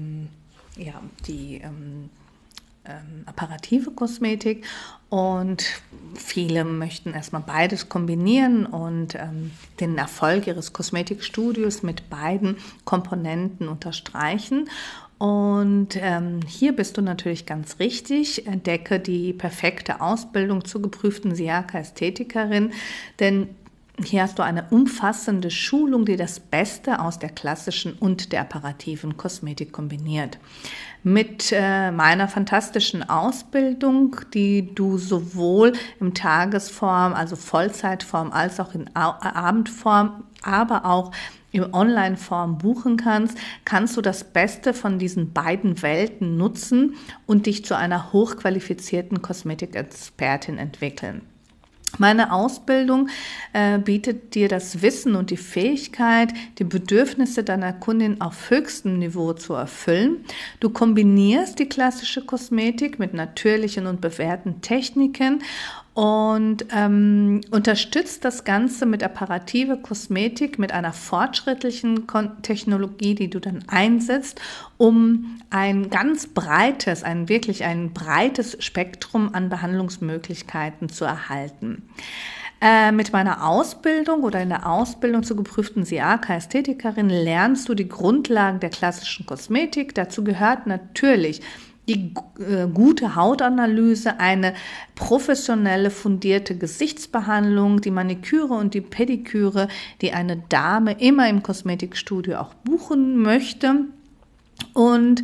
apparative Kosmetik. Und viele möchten erstmal beides kombinieren und den Erfolg ihres Kosmetikstudios mit beiden Komponenten unterstreichen. Und hier bist du natürlich ganz richtig. Entdecke die perfekte Ausbildung zur geprüften Siaka-Ästhetikerin, denn hier hast du eine umfassende Schulung, die das Beste aus der klassischen und der apparativen Kosmetik kombiniert. Mit meiner fantastischen Ausbildung, die du sowohl in Tagesform, also Vollzeitform, als auch in Abendform, aber auch in Online-Form buchen kannst du das Beste von diesen beiden Welten nutzen und dich zu einer hochqualifizierten Kosmetikexpertin entwickeln. Meine Ausbildung bietet dir das Wissen und die Fähigkeit, die Bedürfnisse deiner Kundin auf höchstem Niveau zu erfüllen. Du kombinierst die klassische Kosmetik mit natürlichen und bewährten Techniken und unterstützt das Ganze mit apparative Kosmetik, mit einer fortschrittlichen Technologie, die du dann einsetzt, um ein breites Spektrum an Behandlungsmöglichkeiten zu erhalten. Mit meiner Ausbildung oder in der Ausbildung zur geprüften SIAKA-Ästhetikerin lernst du die Grundlagen der klassischen Kosmetik. Dazu gehört natürlich die gute Hautanalyse, eine professionelle, fundierte Gesichtsbehandlung, die Maniküre und die Pediküre, die eine Dame immer im Kosmetikstudio auch buchen möchte. Und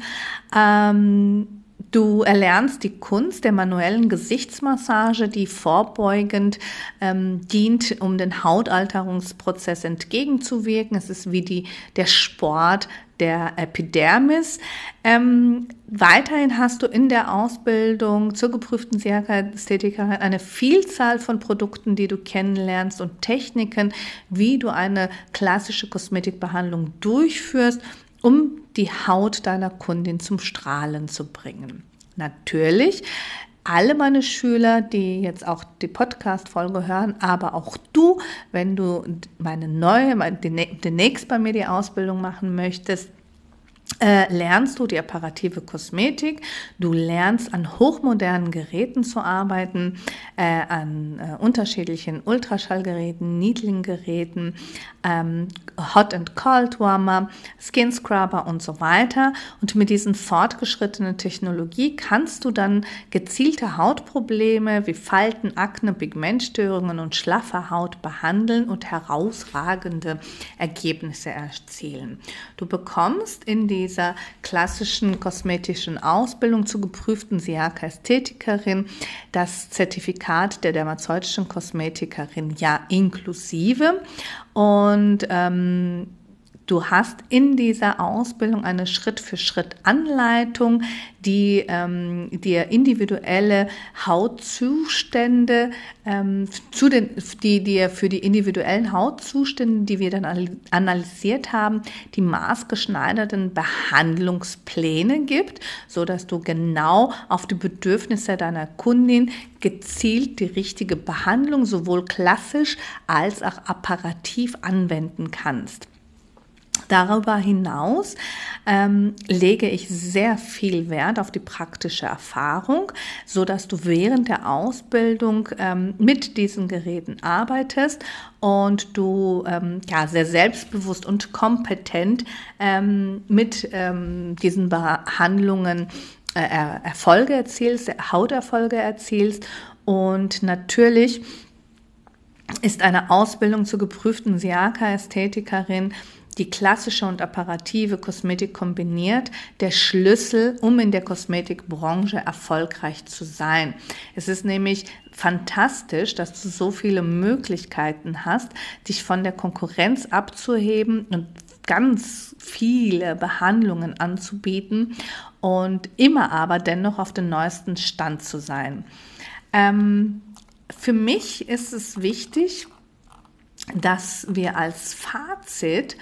du erlernst die Kunst der manuellen Gesichtsmassage, die vorbeugend dient, um den Hautalterungsprozess entgegenzuwirken. Es ist wie der Sport der Epidermis. Weiterhin hast du in der Ausbildung zur geprüften SIAKA-Ästhetikerin eine Vielzahl von Produkten, die du kennenlernst und Techniken, wie du eine klassische Kosmetikbehandlung durchführst, um die Haut deiner Kundin zum Strahlen zu bringen. Natürlich, alle meine Schüler, die jetzt auch die Podcast-Folge hören, aber auch du, wenn du demnächst bei mir die Ausbildung machen möchtest, lernst du die apparative Kosmetik, du lernst an hochmodernen Geräten zu arbeiten, an unterschiedlichen Ultraschallgeräten, Needling-Geräten, Hot and Cold Warmer, Skin Scrubber und so weiter. Und mit diesen fortgeschrittenen Technologie kannst du dann gezielte Hautprobleme wie Falten, Akne, Pigmentstörungen und schlaffe Haut behandeln und herausragende Ergebnisse erzielen. Du bekommst in dieser klassischen kosmetischen Ausbildung zur geprüften SIAKA-Ästhetikerin das Zertifikat der dermazeutischen Kosmetikerin inklusive. Und du hast in dieser Ausbildung eine Schritt-für-Schritt-Anleitung, die dir individuelle Hautzustände, die dir für die individuellen Hautzustände, die wir dann analysiert haben, die maßgeschneiderten Behandlungspläne gibt, so dass du genau auf die Bedürfnisse deiner Kundin gezielt die richtige Behandlung sowohl klassisch als auch apparativ anwenden kannst. Darüber hinaus lege ich sehr viel Wert auf die praktische Erfahrung, so dass du während der Ausbildung mit diesen Geräten arbeitest und du sehr selbstbewusst und kompetent mit diesen Behandlungen Erfolge erzielst, Hauterfolge erzielst. Und natürlich ist eine Ausbildung zur geprüften SIAKA-Ästhetikerin, die klassische und apparative Kosmetik kombiniert, der Schlüssel, um in der Kosmetikbranche erfolgreich zu sein. Es ist nämlich fantastisch, dass du so viele Möglichkeiten hast, dich von der Konkurrenz abzuheben und ganz viele Behandlungen anzubieten und immer aber dennoch auf dem neuesten Stand zu sein. Für mich ist es wichtig, dass wir als Fazit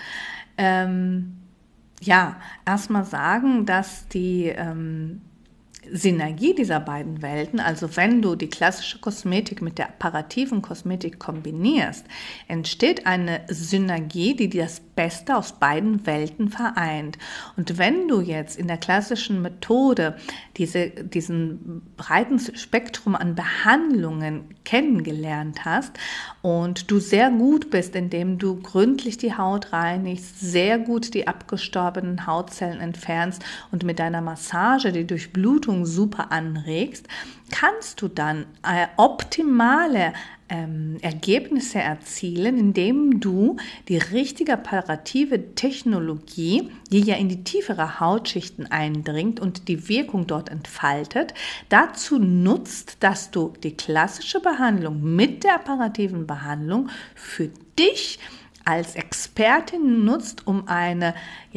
erstmal sagen, dass die Synergie dieser beiden Welten, also wenn du die klassische Kosmetik mit der apparativen Kosmetik kombinierst, entsteht eine Synergie, die das Beste aus beiden Welten vereint. Und wenn du jetzt in der klassischen Methode diesen breiten Spektrum an Behandlungen kennengelernt hast und du sehr gut bist, indem du gründlich die Haut reinigst, sehr gut die abgestorbenen Hautzellen entfernst und mit deiner Massage die Durchblutung super anregst, kannst du dann optimale Ergebnisse erzielen, indem du die richtige apparative Technologie, die ja in die tiefere Hautschichten eindringt und die Wirkung dort entfaltet, dazu nutzt, dass du die klassische Behandlung mit der apparativen Behandlung für dich als Expertin nutzt, um ein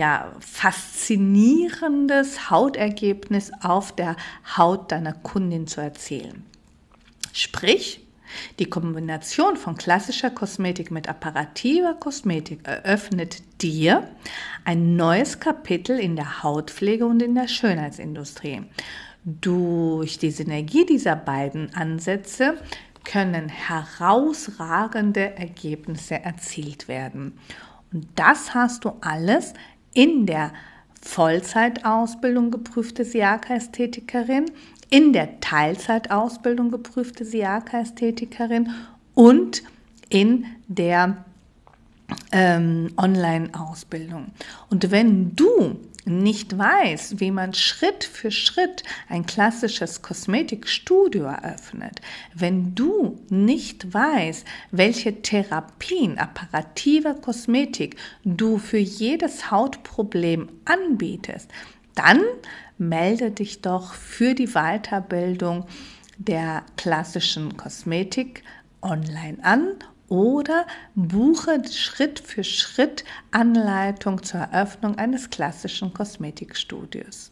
faszinierendes Hautergebnis auf der Haut deiner Kundin zu erzielen. Sprich, Die Kombination von klassischer Kosmetik mit apparativer Kosmetik eröffnet dir ein neues Kapitel in der Hautpflege und in der Schönheitsindustrie. Durch die Synergie dieser beiden Ansätze können herausragende Ergebnisse erzielt werden. Und das hast du alles in der Vollzeitausbildung geprüfte Siaka-Ästhetikerin, in der Teilzeitausbildung geprüfte Siaka-Ästhetikerin und in der Online-Ausbildung. Und wenn du nicht weißt, wie man Schritt für Schritt ein klassisches Kosmetikstudio eröffnet, wenn du nicht weißt, welche Therapien apparativer Kosmetik du für jedes Hautproblem anbietest, dann melde dich doch für die Weiterbildung der klassischen Kosmetik online an oder buche Schritt für Schritt Anleitung zur Eröffnung eines klassischen Kosmetikstudios.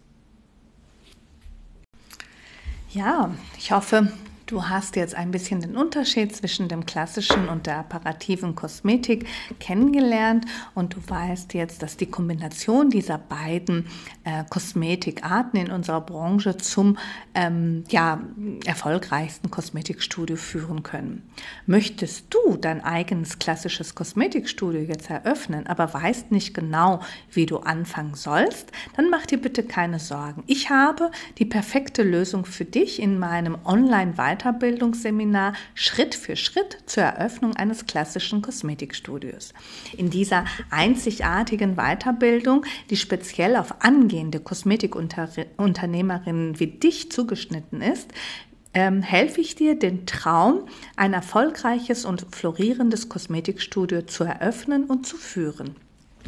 Ja, ich hoffe, du hast jetzt ein bisschen den Unterschied zwischen dem klassischen und der apparativen Kosmetik kennengelernt und du weißt jetzt, dass die Kombination dieser beiden Kosmetikarten in unserer Branche zum erfolgreichsten Kosmetikstudio führen können. Möchtest du dein eigenes klassisches Kosmetikstudio jetzt eröffnen, aber weißt nicht genau, wie du anfangen sollst, dann mach dir bitte keine Sorgen. Ich habe die perfekte Lösung für dich in meinem Online-Weiterbildungsseminar Schritt für Schritt zur Eröffnung eines klassischen Kosmetikstudios. In dieser einzigartigen Weiterbildung, die speziell auf angehende Kosmetikunternehmerinnen wie dich zugeschnitten ist, helfe ich dir, den Traum, ein erfolgreiches und florierendes Kosmetikstudio zu eröffnen und zu führen.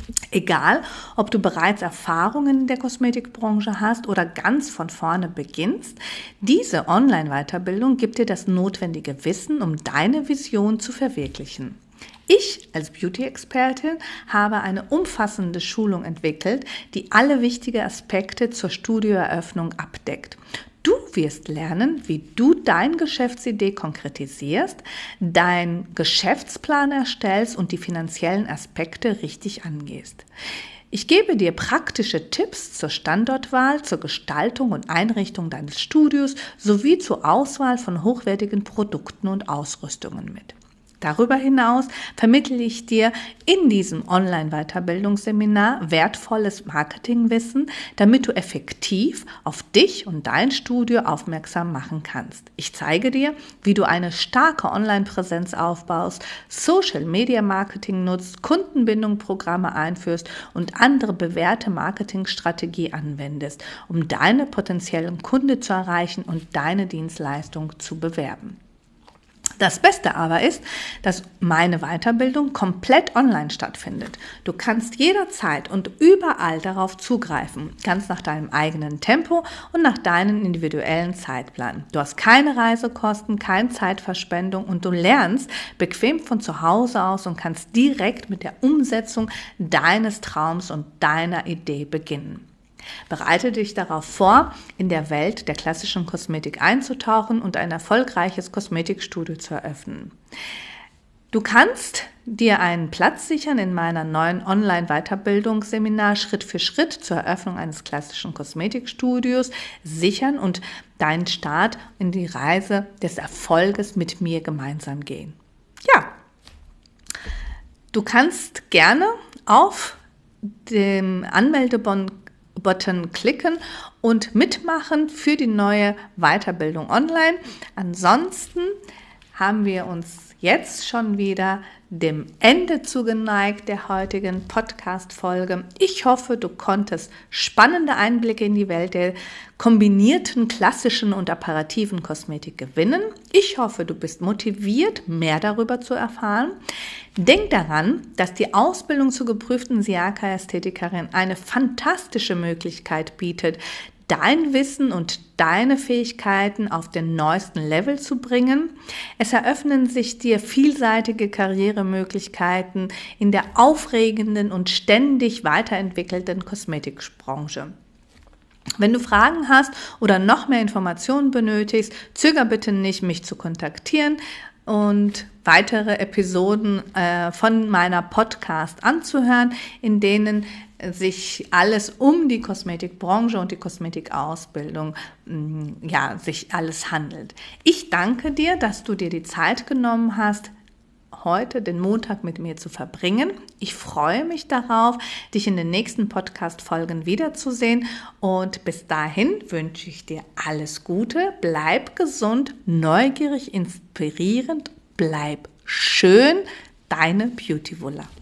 Egal, ob du bereits Erfahrungen in der Kosmetikbranche hast oder ganz von vorne beginnst, diese Online-Weiterbildung gibt dir das notwendige Wissen, um deine Vision zu verwirklichen. Ich als Beauty-Expertin habe eine umfassende Schulung entwickelt, die alle wichtigen Aspekte zur Studioeröffnung abdeckt. Du wirst lernen, wie du deine Geschäftsidee konkretisierst, deinen Geschäftsplan erstellst und die finanziellen Aspekte richtig angehst. Ich gebe dir praktische Tipps zur Standortwahl, zur Gestaltung und Einrichtung deines Studios sowie zur Auswahl von hochwertigen Produkten und Ausrüstungen mit. Darüber hinaus vermittle ich dir in diesem Online-Weiterbildungsseminar wertvolles Marketingwissen, damit du effektiv auf dich und dein Studio aufmerksam machen kannst. Ich zeige dir, wie du eine starke Online-Präsenz aufbaust, Social-Media-Marketing nutzt, Kundenbindungsprogramme einführst und andere bewährte Marketingstrategie anwendest, um deine potenziellen Kunden zu erreichen und deine Dienstleistung zu bewerben. Das Beste aber ist, dass meine Weiterbildung komplett online stattfindet. Du kannst jederzeit und überall darauf zugreifen, ganz nach deinem eigenen Tempo und nach deinem individuellen Zeitplan. Du hast keine Reisekosten, keine Zeitverschwendung und du lernst bequem von zu Hause aus und kannst direkt mit der Umsetzung deines Traums und deiner Idee beginnen. Bereite dich darauf vor, in der Welt der klassischen Kosmetik einzutauchen und ein erfolgreiches Kosmetikstudio zu eröffnen. Du kannst dir einen Platz sichern in meiner neuen Online-Weiterbildungsseminar Schritt für Schritt zur Eröffnung eines klassischen Kosmetikstudios sichern und deinen Start in die Reise des Erfolges mit mir gemeinsam gehen. Ja, du kannst gerne auf dem Anmeldebutton klicken und mitmachen für die neue Weiterbildung online. Ansonsten haben wir uns jetzt schon wieder dem Ende zugeneigt der heutigen Podcast-Folge. Ich hoffe, du konntest spannende Einblicke in die Welt der kombinierten klassischen und apparativen Kosmetik gewinnen. Ich hoffe, du bist motiviert, mehr darüber zu erfahren. Denk daran, dass die Ausbildung zur geprüften Siaka-Ästhetikerin eine fantastische Möglichkeit bietet, dein Wissen und deine Fähigkeiten auf den neuesten Level zu bringen. Es eröffnen sich dir vielseitige Karrieremöglichkeiten in der aufregenden und ständig weiterentwickelten Kosmetikbranche. Wenn du Fragen hast oder noch mehr Informationen benötigst, zöger bitte nicht, mich zu kontaktieren. und weitere Episoden von meiner Podcast anzuhören, in denen sich alles um die Kosmetikbranche und die Kosmetikausbildung sich alles handelt. Ich danke dir, dass du dir die Zeit genommen hast, heute den Montag mit mir zu verbringen. Ich freue mich darauf, dich in den nächsten Podcast-Folgen wiederzusehen und bis dahin wünsche ich dir alles Gute, bleib gesund, neugierig, inspirierend, bleib schön, deine Beautyvulla.